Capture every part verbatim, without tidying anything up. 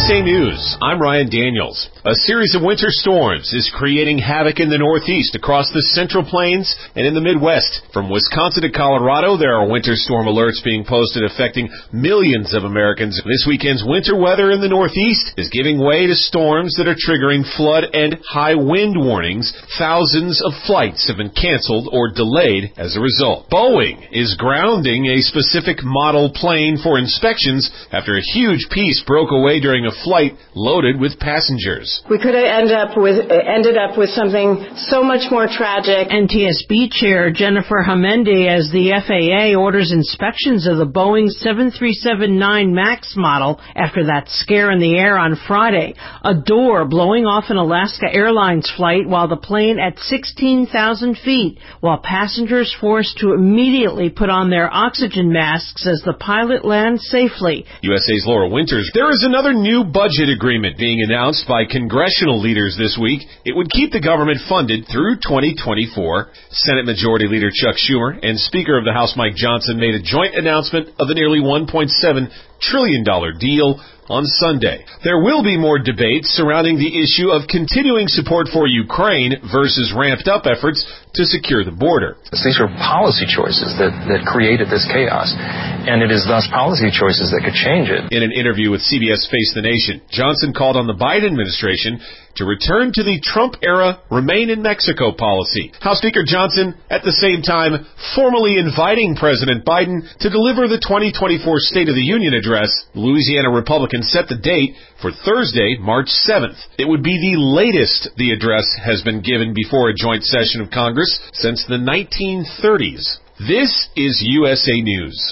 A News, I'm Ryan Daniels. A series of winter storms is creating havoc in the Northeast, across the Central Plains, and in the Midwest. From Wisconsin to Colorado, there are winter storm alerts being posted affecting millions of Americans. This weekend's winter weather in the Northeast is giving way to storms that are triggering flood and high wind warnings. Thousands of flights have been canceled or delayed as a result. Boeing is grounding a specific model plane for inspections after a huge piece broke away during a flight loaded with passengers. We could have ended up with ended up with something so much more tragic. N T S B Chair Jennifer Homendy, as the F A A orders inspections of the Boeing seven thirty-seven nine MAX model after that scare in the air on Friday. A door blowing off an Alaska Airlines flight while the plane at sixteen thousand feet, while passengers forced to immediately put on their oxygen masks as the pilot lands safely. U S A's Laura Winters. There is another new budget agreement being announced by congressional leaders this week. It would keep the government funded through twenty twenty-four. Senate Majority Leader Chuck Schumer and Speaker of the House Mike Johnson made a joint announcement of a nearly one point seven trillion dollars deal on Sunday. There will be more debate surrounding the issue of continuing support for Ukraine versus ramped-up efforts to secure the border. These are policy choices that, that created this chaos, and it is thus policy choices that could change it. In an interview with C B S Face the Nation, Johnson called on the Biden administration to return to the Trump-era Remain in Mexico policy. House Speaker Johnson, at the same time, formally inviting President Biden to deliver the twenty twenty-four State of the Union address. Louisiana Republicans set the date for Thursday, March seventh. It would be the latest the address has been given before a joint session of Congress since the nineteen thirties. This is U S A News.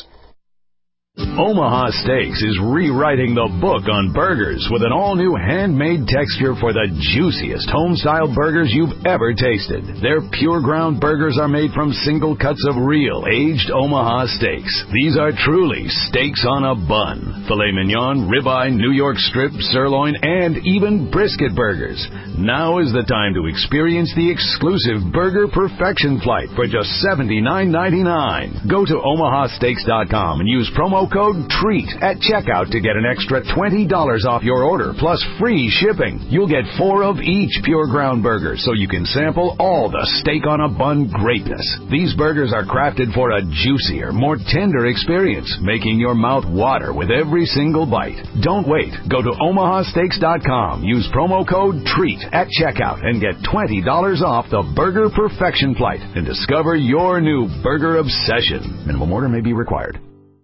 Omaha Steaks is rewriting the book on burgers with an all-new handmade texture for the juiciest home-style burgers you've ever tasted. Their pure ground burgers are made from single cuts of real, aged Omaha steaks. These are truly steaks on a bun. Filet mignon, ribeye, New York strip, sirloin, and even brisket burgers. Now is the time to experience the exclusive Burger Perfection Flight for just seventy-nine ninety-nine. Go to omaha steaks dot com and use promo code TREAT at checkout to get an extra twenty dollars off your order, plus free shipping. You'll get four of each pure ground burger, so you can sample all the steak on a bun greatness. These burgers are crafted for a juicier, more tender experience, making your mouth water with every single bite. Don't wait. Go to omaha steaks dot com, use promo code TREAT at checkout, and get twenty dollars off the Burger Perfection Flight and discover your new burger obsession. Minimum order may be required.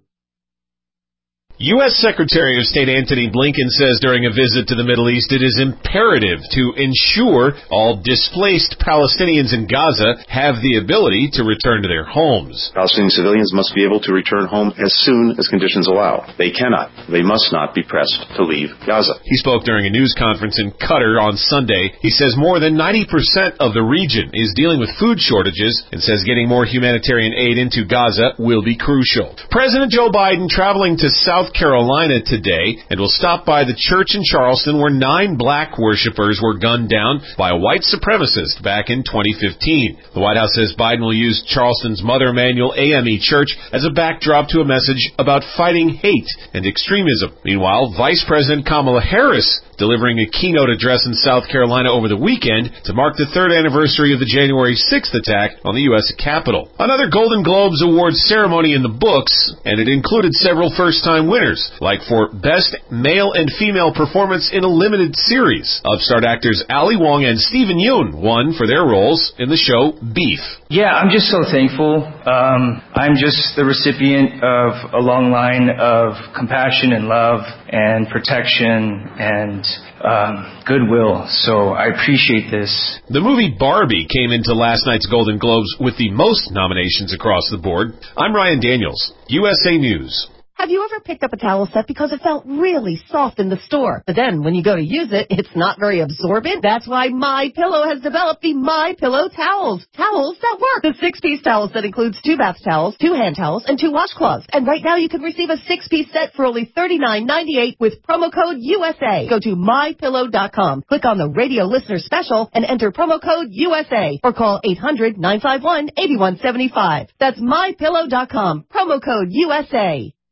U S Secretary of State Antony Blinken says during a visit to the Middle East it is imperative to ensure all displaced Palestinians in Gaza have the ability to return to their homes. Palestinian civilians must be able to return home as soon as conditions allow. They cannot, they must not be pressed to leave Gaza. He spoke during a news conference in Qatar on Sunday. He says more than ninety percent of the region is dealing with food shortages and says getting more humanitarian aid into Gaza will be crucial. President Joe Biden traveling to South Carolina today and will stop by the church in Charleston where nine black worshipers were gunned down by a white supremacist back in twenty fifteen. The White House says Biden will use Charleston's Mother Emanuel A M E Church as a backdrop to a message about fighting hate and extremism. Meanwhile, Vice President Kamala Harris delivering a keynote address in South Carolina over the weekend to mark the third anniversary of the January sixth attack on the U S Capitol. Another Golden Globes Awards ceremony in the books, and it included several first-time winners, like for Best Male and Female Performance in a Limited Series. Upstart actors Ali Wong and Steven Yeun won for their roles in the show Beef. Yeah, I'm just so thankful. Um, I'm just the recipient of a long line of compassion and love and protection and um, goodwill. So I appreciate this. The movie Barbie came into last night's Golden Globes with the most nominations across the board. I'm Ryan Daniels, U S A News. Have you ever picked up a towel set because it felt really soft in the store, but then when you go to use it, it's not very absorbent? That's why MyPillow has developed the MyPillow towels. Towels that work. The six-piece towels that includes two bath towels, two hand towels, and two washcloths. And right now you can receive a six-piece set for only thirty-nine ninety-eight with promo code U S A. Go to my pillow dot com, click on the radio listener special, and enter promo code U S A, or call eight hundred nine five one eight one seven five. That's my pillow dot com, promo code U S A.